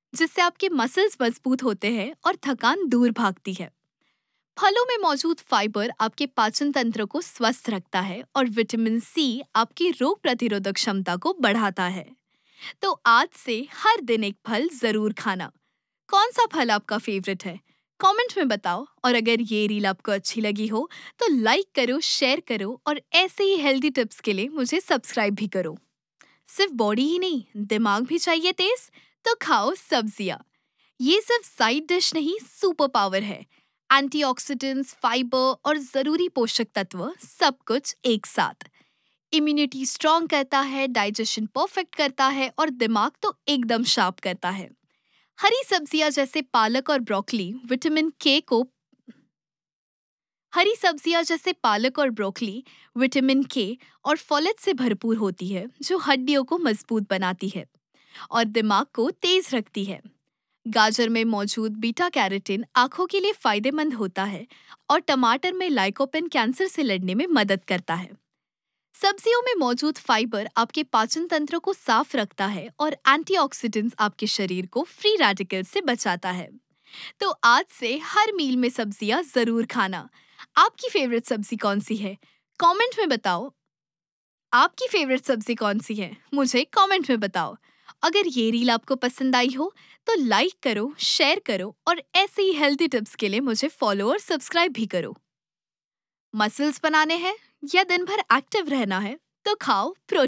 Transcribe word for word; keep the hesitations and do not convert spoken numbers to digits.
जिससे आपके मसल्स मजबूत होते हैं और थकान दूर भागती है। फलों में मौजूद फाइबर आपके पाचन तंत्र को स्वस्थ रखता है और विटामिन सी आपकी रोग प्रतिरोधक क्षमता को बढ़ाता है। तो आज से हर दिन एक फल जरूर खाना। कौन सा फल आपका फेवरेट है? कमेंट में बताओ। और अगर ये रील आपको अच्छी लगी हो तो लाइक करो, शेयर करो और ऐसे ही हेल्दी टिप्स के लिए मुझे सब्सक्राइब भी करो। सिर्फ बॉडी ही नहीं, दिमाग भी चाहिए तेज, तो खाओ सब्जियां। ये सिर्फ साइड डिश नहीं, सुपर पावर है। एंटीऑक्सीडेंट्स, फाइबर और जरूरी पोषक तत्व सब कुछ एक साथ। इम्यूनिटी स्ट्रॉन्ग करता है, डाइजेशन परफेक्ट करता है और दिमाग तो एकदम शार्प करता है। हरी सब्जियां जैसे पालक और ब्रोकली विटामिन के को हरी सब्जियां जैसे पालक और ब्रोकली विटामिन के और फोलेट से भरपूर होती है, जो हड्डियों को मजबूत बनाती है और दिमाग को तेज रखती है। गाजर में मौजूद बीटा कैरोटीन आंखों के लिए फायदेमंद होता है और टमाटर में लाइकोपेन कैंसर से लड़ने में मदद करता है। सब्जियों में मौजूद फाइबर आपके पाचन तंत्र को साफ रखता है और एंटीऑक्सीडेंट्स आपके शरीर को फ्री रेडिकल से बचाता है। तो आज से हर मील में सब्जियां जरूर खाना। आपकी फेवरेट सब्जी कौन सी है? कमेंट में बताओ। आपकी फेवरेट सब्जी कौन सी है? मुझे कमेंट में बताओ। अगर ये रील आपको पसंद आई हो तो लाइक करो, शेयर करो और ऐसे ही हेल्दी टिप्स के लिए मुझे फॉलो और सब्सक्राइब भी करो। मसल्स बनाने हैं या दिन भर एक्टिव रहना है तो खाओ प्रोटीन।